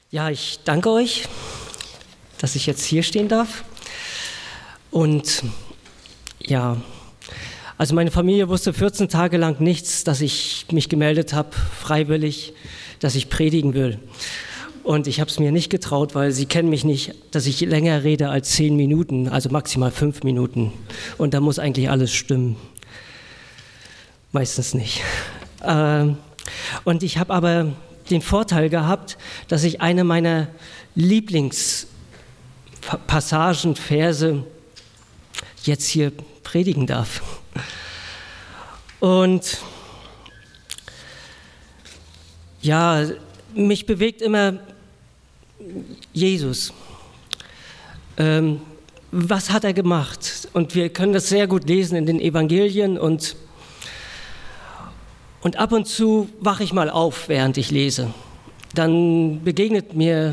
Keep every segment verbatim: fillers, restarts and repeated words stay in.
Ja, ich danke euch, dass ich jetzt hier stehen darf. Und ja, also meine Familie wusste vierzehn Tage lang nichts, dass ich mich gemeldet habe, freiwillig, dass ich predigen will. Und ich habe es mir nicht getraut, weil sie kennen mich nicht, dass ich länger rede als zehn Minuten, also maximal fünf Minuten. Und da muss eigentlich alles stimmen. Meistens nicht. Ähm, und ich habe aber den Vorteil gehabt, dass ich eine meiner Lieblingspassagen, Verse jetzt hier predigen darf. Und ja, mich bewegt immer Jesus. Ähm, was hat er gemacht? Und wir können das sehr gut lesen in den Evangelien und Und ab und zu wache ich mal auf, während ich lese. Dann begegnet mir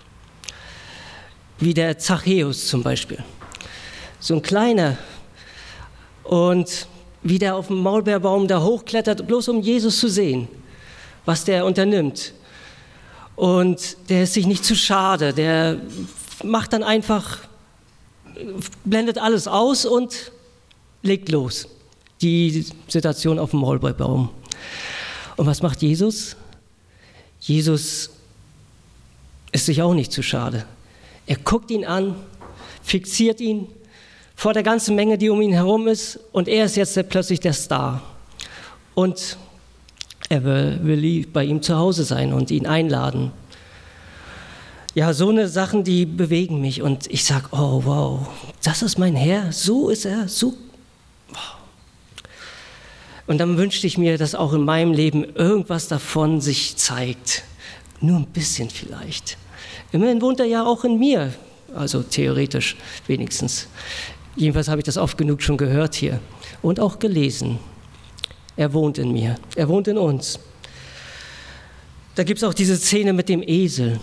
wie der Zachäus zum Beispiel. So ein kleiner. Und wie der auf dem Maulbeerbaum da hochklettert, bloß um Jesus zu sehen, was der unternimmt. Und der ist sich nicht zu schade. Der macht dann einfach, blendet alles aus und legt los. Die Situation auf dem Maulbeerbaum. Und was macht Jesus? Jesus ist sich auch nicht zu schade. Er guckt ihn an, fixiert ihn vor der ganzen Menge, die um ihn herum ist, und er ist jetzt der, plötzlich der Star. Und er will, will bei ihm zu Hause sein und ihn einladen. Ja, so eine Sachen, die bewegen mich und ich sage, oh wow, das ist mein Herr, so ist er, so. Und dann wünschte ich mir, dass auch in meinem Leben irgendwas davon sich zeigt. Nur ein bisschen vielleicht. Immerhin wohnt er ja auch in mir, also theoretisch wenigstens. Jedenfalls habe ich das oft genug schon gehört hier und auch gelesen. Er wohnt in mir, er wohnt in uns. Da gibt es auch diese Szene mit dem Esel.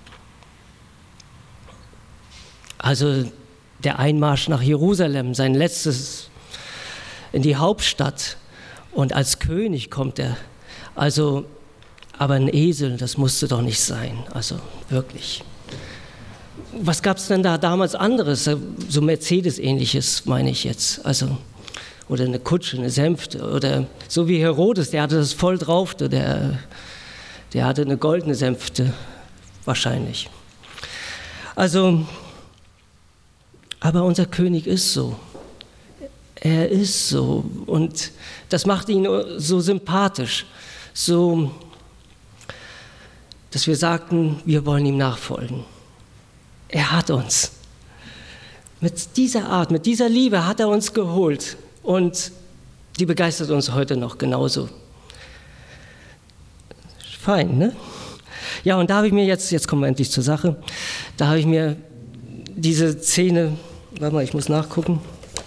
Also der Einmarsch nach Jerusalem, sein letztes in die Hauptstadt. Und als König kommt er. Also, aber ein Esel, das musste doch nicht sein. Also wirklich. Was gab es denn da damals anderes? So Mercedes-ähnliches meine ich jetzt. Also, oder eine Kutsche, eine Sänfte. Oder so wie Herodes, der hatte das voll drauf. Der, der hatte eine goldene Sänfte, wahrscheinlich. Also, aber unser König ist so. Er ist so und das macht ihn so sympathisch, so, dass wir sagten, wir wollen ihm nachfolgen. Er hat uns. Mit dieser Art, mit dieser Liebe hat er uns geholt und die begeistert uns heute noch genauso. Fein, ne? Ja, und da habe ich mir jetzt, jetzt kommen wir endlich zur Sache, da habe ich mir diese Szene, warte mal, ich muss nachgucken,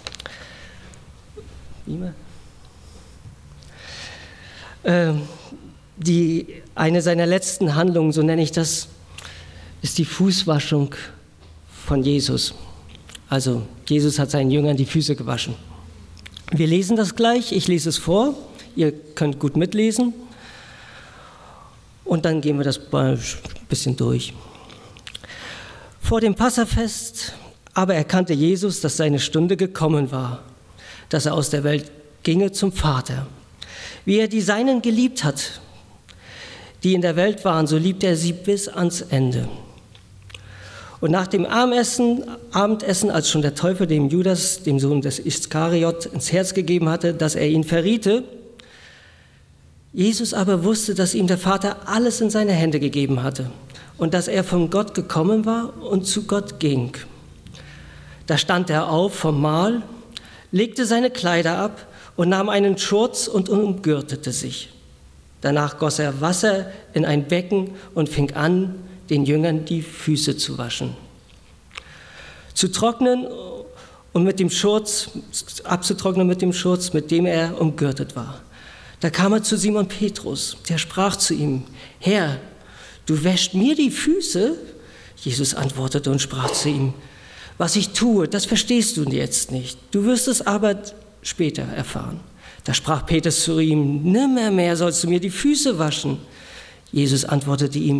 Ähm, die, eine seiner letzten Handlungen, so nenne ich das, ist die Fußwaschung von Jesus. Also Jesus hat seinen Jüngern die Füße gewaschen. Wir lesen das gleich, ich lese es vor, ihr könnt gut mitlesen und dann gehen wir das mal ein bisschen durch. Vor dem Passafest aber erkannte Jesus, dass seine Stunde gekommen war, dass er aus der Welt ginge zum Vater. Wie er die Seinen geliebt hat, die in der Welt waren, so liebte er sie bis ans Ende. Und nach dem Abendessen, Abendessen, als schon der Teufel dem Judas, dem Sohn des Iskariot, ins Herz gegeben hatte, dass er ihn verriete, Jesus aber wusste, dass ihm der Vater alles in seine Hände gegeben hatte und dass er von Gott gekommen war und zu Gott ging. Da stand er auf vom Mahl, legte seine Kleider ab und nahm einen Schurz und umgürtete sich. Danach goss er Wasser in ein Becken und fing an, den Jüngern die Füße zu waschen. Zu trocknen und mit dem Schurz, abzutrocknen mit dem Schurz, mit dem er umgürtet war. Da kam er zu Simon Petrus, der sprach zu ihm, Herr, du wäschst mir die Füße? Jesus antwortete und sprach zu ihm, was ich tue, das verstehst du jetzt nicht. Du wirst es aber später erfahren. Da sprach Petrus zu ihm, nimmermehr sollst du mir die Füße waschen. Jesus antwortete ihm,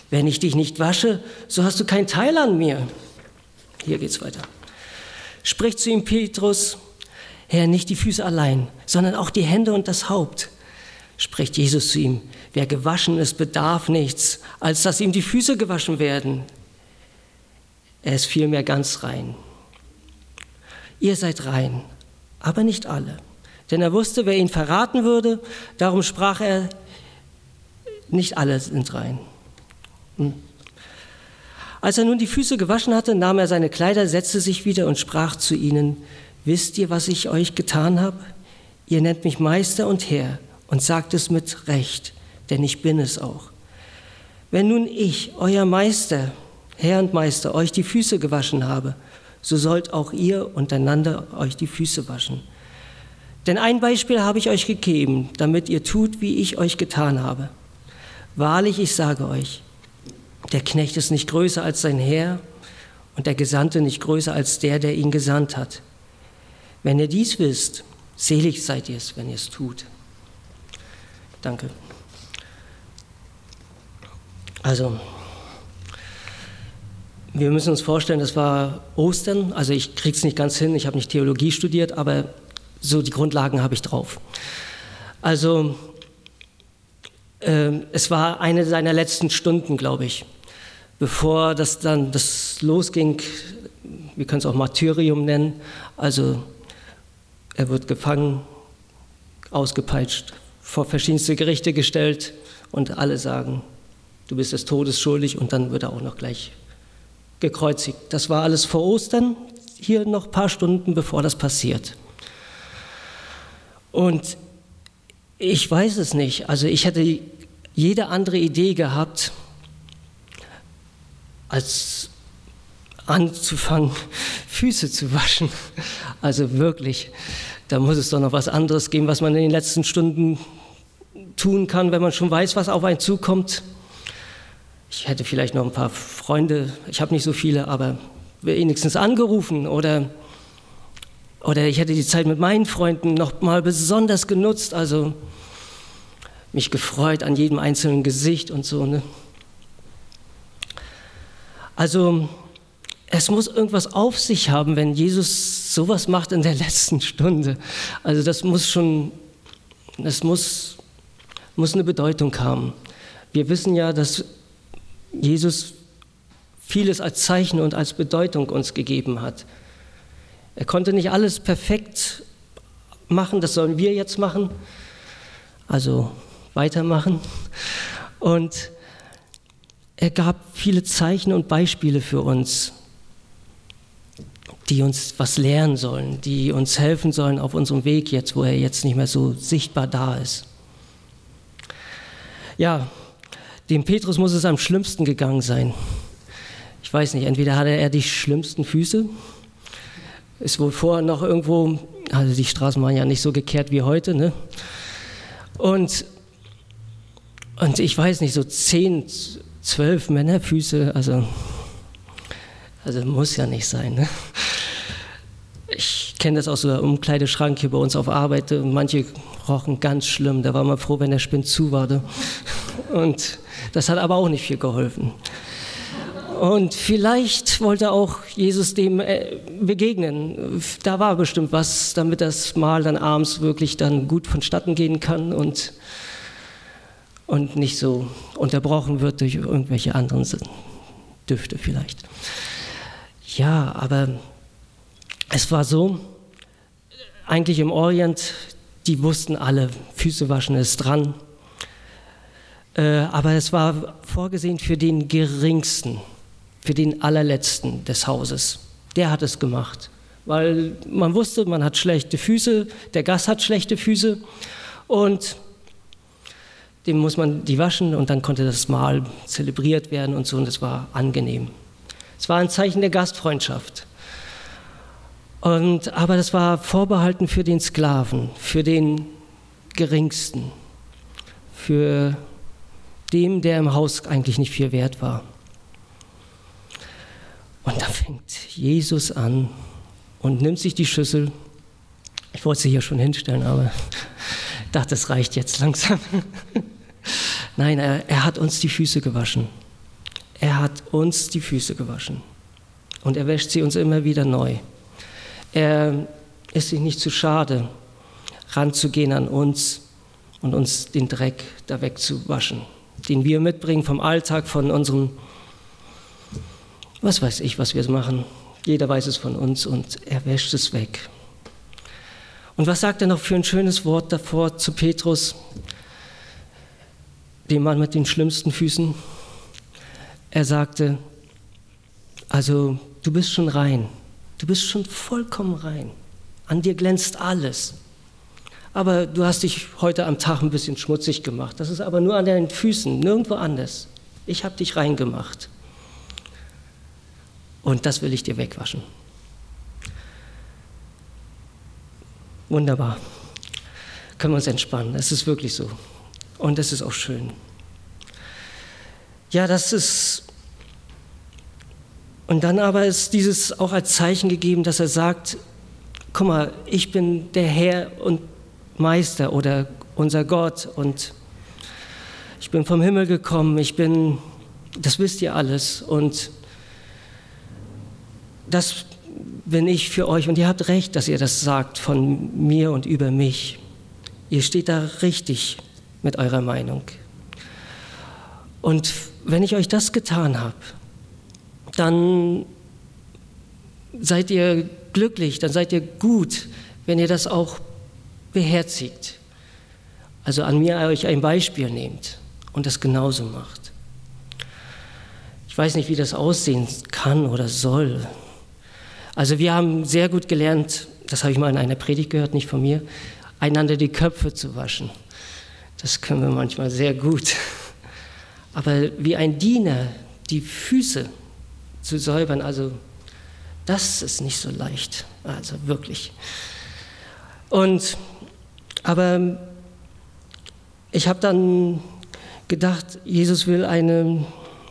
Wenn ich dich nicht wasche, so hast du keinen Teil an mir. Hier geht's weiter. Spricht zu ihm Petrus: Herr, nicht die Füße allein, sondern auch die Hände und das Haupt. Spricht Jesus zu ihm: Wer gewaschen ist, bedarf nichts, als dass ihm die Füße gewaschen werden. Er ist vielmehr ganz rein. Ihr seid rein, aber nicht alle. Denn er wusste, wer ihn verraten würde. Darum sprach er: Nicht alle sind rein. Hm. Als er nun die Füße gewaschen hatte, nahm er seine Kleider, setzte sich wieder und sprach zu ihnen: Wisst ihr, was ich euch getan habe? Ihr nennt mich Meister und Herr und sagt es mit Recht, denn ich bin es auch. Wenn nun ich, euer Meister, Herr und Meister, euch die Füße gewaschen habe, so sollt auch ihr untereinander euch die Füße waschen. Denn ein Beispiel habe ich euch gegeben, damit ihr tut, wie ich euch getan habe. Wahrlich, ich sage euch, der Knecht ist nicht größer als sein Herr und der Gesandte nicht größer als der, der ihn gesandt hat. Wenn ihr dies wisst, selig seid ihr es, wenn ihr es tut. Danke. Also, wir müssen uns vorstellen, das war Ostern. Also ich kriege es nicht ganz hin, ich habe nicht Theologie studiert, aber so die Grundlagen habe ich drauf. Also, äh, es war eine seiner letzten Stunden, glaube ich, bevor das dann das losging. Wir können es auch Martyrium nennen. Also er wird gefangen, ausgepeitscht, vor verschiedenste Gerichte gestellt und alle sagen: Du bist des Todes schuldig, und dann wird er auch noch gleich gekreuzigt. Das war alles vor Ostern, hier noch ein paar Stunden bevor das passiert. Und ich weiß es nicht, also ich hätte jede andere Idee gehabt, als anzufangen, Füße zu waschen. Also wirklich, da muss es doch noch was anderes geben, was man in den letzten Stunden tun kann, wenn man schon weiß, was auf einen zukommt. Ich hätte vielleicht noch ein paar Freunde, ich habe nicht so viele, aber wenigstens angerufen oder, oder ich hätte die Zeit mit meinen Freunden noch mal besonders genutzt, also mich gefreut an jedem einzelnen Gesicht und so, ne? Also es muss irgendwas auf sich haben, wenn Jesus sowas macht in der letzten Stunde. Also das muss schon, das muss, muss eine Bedeutung haben. Wir wissen ja, dass Jesus vieles als Zeichen und als Bedeutung uns gegeben hat. Er konnte nicht alles perfekt machen, das sollen wir jetzt machen, also weitermachen. Und er gab viele Zeichen und Beispiele für uns, die uns was lernen sollen, die uns helfen sollen auf unserem Weg jetzt, wo er jetzt nicht mehr so sichtbar da ist. Ja, dem Petrus muss es am schlimmsten gegangen sein. Ich weiß nicht, entweder hatte er die schlimmsten Füße, ist wohl vorher noch irgendwo, also die Straßen waren ja nicht so gekehrt wie heute, ne? Und, und ich weiß nicht, so zehn, zwölf Männerfüße, also, also muss ja nicht sein, ne? Ich kenne das aus so einem Umkleideschrank hier bei uns auf Arbeit, manche rochen ganz schlimm, da war man froh, wenn der Spind zu war. Ne? Und das hat aber auch nicht viel geholfen. Und vielleicht wollte auch Jesus dem begegnen. Da war bestimmt was, damit das Mahl dann abends wirklich dann gut vonstatten gehen kann und, und nicht so unterbrochen wird durch irgendwelche anderen Düfte vielleicht. Ja, aber es war so, eigentlich im Orient, die wussten alle, Füße waschen ist dran. Äh, aber es war vorgesehen für den Geringsten, für den Allerletzten des Hauses. Der hat es gemacht, weil man wusste, man hat schlechte Füße, der Gast hat schlechte Füße und dem muss man die waschen und dann konnte das Mahl zelebriert werden und so, und es war angenehm. Es war ein Zeichen der Gastfreundschaft. Und, aber das war vorbehalten für den Sklaven, für den Geringsten, für den, der im Haus eigentlich nicht viel wert war. Und da fängt Jesus an und nimmt sich die Schüssel. Ich wollte sie hier schon hinstellen, aber ich dachte, es reicht jetzt langsam. Nein, er, er hat uns die Füße gewaschen. Er hat uns die Füße gewaschen und er wäscht sie uns immer wieder neu. Er ist sich nicht zu schade, ranzugehen an uns und uns den Dreck da wegzuwaschen, den wir mitbringen vom Alltag, von unserem, was weiß ich, was wir machen. Jeder weiß es von uns und er wäscht es weg. Und was sagt er noch für ein schönes Wort davor zu Petrus, dem Mann mit den schlimmsten Füßen? Er sagte, also du bist schon rein, du bist schon vollkommen rein, an dir glänzt alles. Aber du hast dich heute am Tag ein bisschen schmutzig gemacht, das ist aber nur an deinen Füßen, nirgendwo anders. Ich habe dich rein gemacht und das will ich dir wegwaschen. Wunderbar, können wir uns entspannen, es ist wirklich so und es ist auch schön. Ja, das ist, und dann aber ist dieses auch als Zeichen gegeben, dass er sagt, guck mal, ich bin der Herr und Meister oder unser Gott und ich bin vom Himmel gekommen, ich bin, das wisst ihr alles und das bin ich für euch und ihr habt recht, dass ihr das sagt von mir und über mich. Ihr steht da richtig mit eurer Meinung. Und wenn ich euch das getan habe, dann seid ihr glücklich, dann seid ihr gut, wenn ihr das auch beherzigt. Also an mir euch ein Beispiel nehmt und das genauso macht. Ich weiß nicht, wie das aussehen kann oder soll. Also wir haben sehr gut gelernt, das habe ich mal in einer Predigt gehört, nicht von mir, einander die Köpfe zu waschen. Das können wir manchmal sehr gut. Aber wie ein Diener die Füße zu säubern, also das ist nicht so leicht, also wirklich. Und, aber ich habe dann gedacht, Jesus will, eine,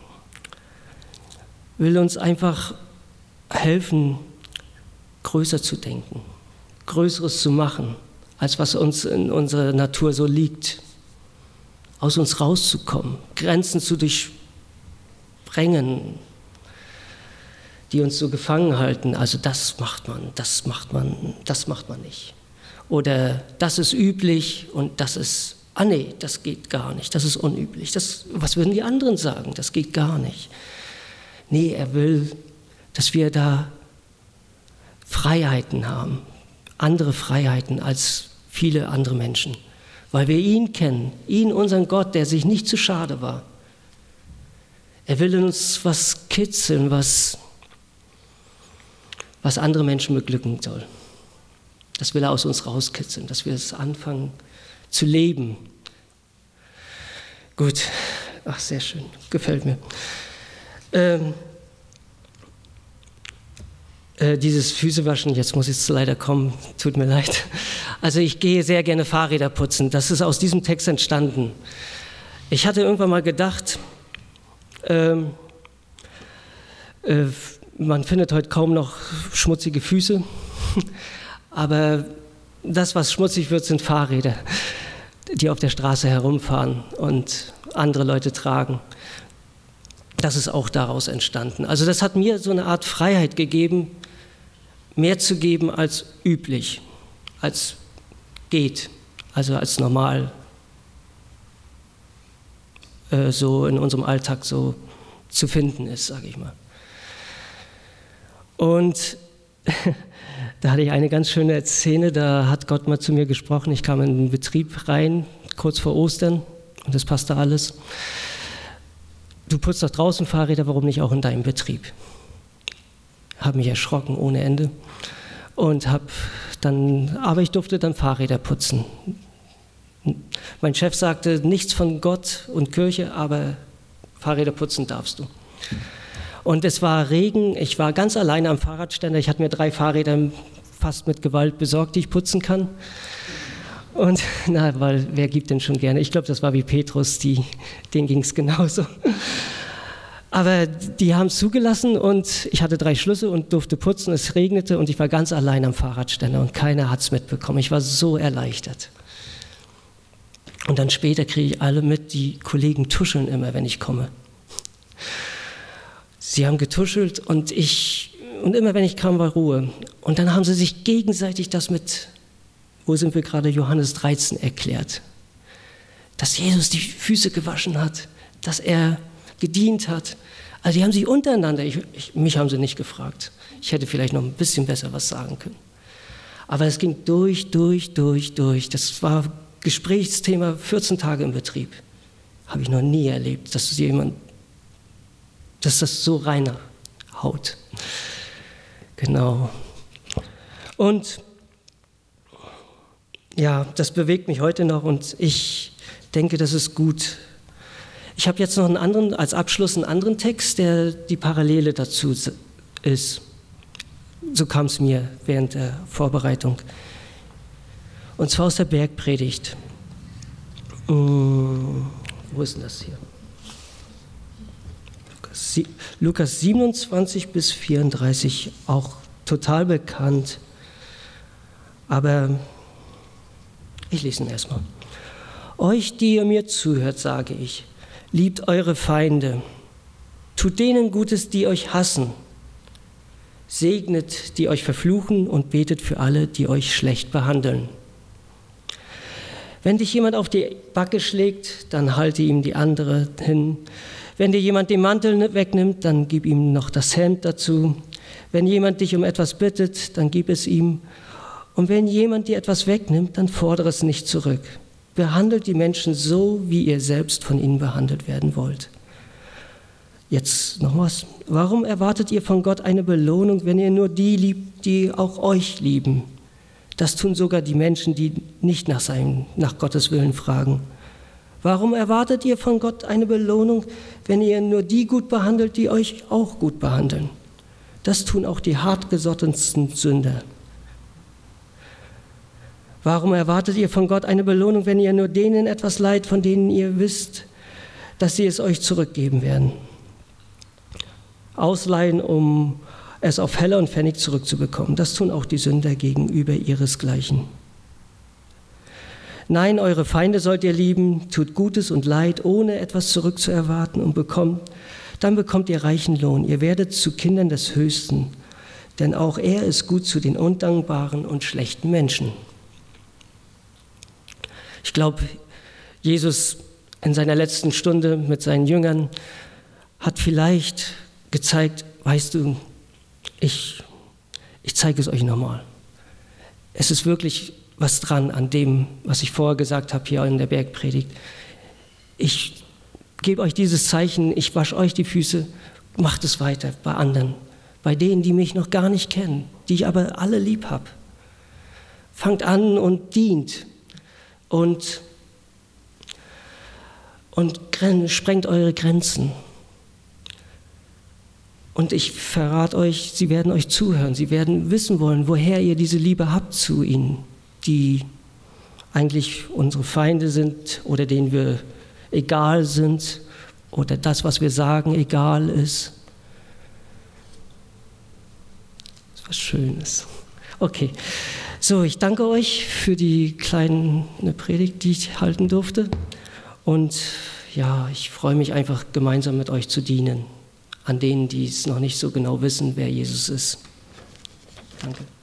will uns einfach helfen, größer zu denken, Größeres zu machen, als was uns in unserer Natur so liegt. Aus uns rauszukommen, Grenzen zu durchsprengen, die uns so gefangen halten. Also das macht man, das macht man, das macht man nicht. Oder das ist üblich und das ist, ah nee, das geht gar nicht, das ist unüblich. Das, was würden die anderen sagen? Das geht gar nicht. Nee, er will, dass wir da Freiheiten haben, andere Freiheiten als viele andere Menschen. Weil wir ihn kennen, ihn, unseren Gott, der sich nicht zu schade war. Er will uns was kitzeln, was, was andere Menschen beglücken soll. Das will er aus uns rauskitzeln, dass wir es anfangen zu leben. Gut, ach sehr schön, gefällt mir. Ähm, äh, dieses Füßewaschen, jetzt muss es leider kommen, tut mir leid. Also ich gehe sehr gerne Fahrräder putzen, das ist aus diesem Text entstanden. Ich hatte irgendwann mal gedacht, ähm, äh, man findet heute kaum noch schmutzige Füße, aber das, was schmutzig wird, sind Fahrräder, die auf der Straße herumfahren und andere Leute tragen. Das ist auch daraus entstanden. Also das hat mir so eine Art Freiheit gegeben, mehr zu geben als üblich, als geht, also als normal äh, so in unserem Alltag so zu finden ist, sage ich mal. Und da hatte ich eine ganz schöne Szene, da hat Gott mal zu mir gesprochen, ich kam in den Betrieb rein, kurz vor Ostern, und das passte alles. Du putzt doch draußen Fahrräder, warum nicht auch in deinem Betrieb? Habe mich erschrocken ohne Ende und habe dann, aber ich durfte dann Fahrräder putzen. Mein Chef sagte, nichts von Gott und Kirche, aber Fahrräder putzen darfst du. Und es war Regen, ich war ganz alleine am Fahrradständer, ich hatte mir drei Fahrräder fast mit Gewalt besorgt, die ich putzen kann. Und, na, weil wer gibt denn schon gerne? Ich glaube, das war wie Petrus, die, denen ging es genauso. Aber die haben es zugelassen und ich hatte drei Schlüssel und durfte putzen, es regnete und ich war ganz allein am Fahrradständer und keiner hat es mitbekommen. Ich war so erleichtert. Und dann später kriege ich alle mit, die Kollegen tuscheln immer, wenn ich komme. sie haben getuschelt und ich, und immer wenn ich kam, war Ruhe. Und dann haben sie sich gegenseitig das mit, wo sind wir gerade, Johannes dreizehn erklärt. Dass Jesus die Füße gewaschen hat, dass er gedient hat. Also die haben sich untereinander, ich, ich, mich haben sie nicht gefragt. Ich hätte vielleicht noch ein bisschen besser was sagen können. Aber es ging durch, durch, durch, durch. Das war Gesprächsthema vierzehn Tage im Betrieb. Habe ich noch nie erlebt, dass jemand, dass das so reinhaut. Genau. Und ja, das bewegt mich heute noch und ich denke, das ist gut. Ich habe jetzt noch einen anderen, als Abschluss einen anderen Text, der die Parallele dazu ist. So kam es mir während der Vorbereitung. Und zwar aus der Bergpredigt. Hm, wo ist denn das hier? Lukas siebenundzwanzig bis vierunddreißig, auch total bekannt. Aber ich lese ihn erstmal. Euch, die ihr mir zuhört, sage ich, liebt eure Feinde, tut denen Gutes, die euch hassen, segnet, die euch verfluchen und betet für alle, die euch schlecht behandeln. Wenn dich jemand auf die Backe schlägt, dann halte ihm die andere hin. Wenn dir jemand den Mantel wegnimmt, dann gib ihm noch das Hemd dazu. Wenn jemand dich um etwas bittet, dann gib es ihm. Und wenn jemand dir etwas wegnimmt, dann fordere es nicht zurück. Behandelt die Menschen so, wie ihr selbst von ihnen behandelt werden wollt. Jetzt noch was. Warum erwartet ihr von Gott eine Belohnung, wenn ihr nur die liebt, die auch euch lieben? Das tun sogar die Menschen, die nicht nach, seinem, nach Gottes Willen fragen. Warum erwartet ihr von Gott eine Belohnung, wenn ihr nur die gut behandelt, die euch auch gut behandeln? Das tun auch die hartgesottensten Sünder. Warum erwartet ihr von Gott eine Belohnung, wenn ihr nur denen etwas leiht, von denen ihr wisst, dass sie es euch zurückgeben werden? Ausleihen, um es auf Heller und Pfennig zurückzubekommen. Das tun auch die Sünder gegenüber ihresgleichen. Nein, eure Feinde sollt ihr lieben, tut Gutes und Leid, ohne etwas zurückzuerwarten und bekommt, dann bekommt ihr reichen Lohn. Ihr werdet zu Kindern des Höchsten, denn auch er ist gut zu den undankbaren und schlechten Menschen. Ich glaube, Jesus in seiner letzten Stunde mit seinen Jüngern hat vielleicht gezeigt, weißt du, ich, ich zeige es euch nochmal. Es ist wirklich was dran an dem, was ich vorher gesagt habe hier in der Bergpredigt. Ich gebe euch dieses Zeichen, ich wasche euch die Füße, macht es weiter bei anderen, bei denen, die mich noch gar nicht kennen, die ich aber alle lieb habe. Fangt an und dient. Und, und sprengt eure Grenzen. Und ich verrate euch, sie werden euch zuhören, sie werden wissen wollen, woher ihr diese Liebe habt zu ihnen, die eigentlich unsere Feinde sind oder denen wir egal sind oder das, was wir sagen, egal ist. Das ist was Schönes. Okay. So, ich danke euch für die kleine Predigt, die ich halten durfte. Und ja, ich freue mich einfach, gemeinsam mit euch zu dienen, an denen, die es noch nicht so genau wissen, wer Jesus ist. Danke.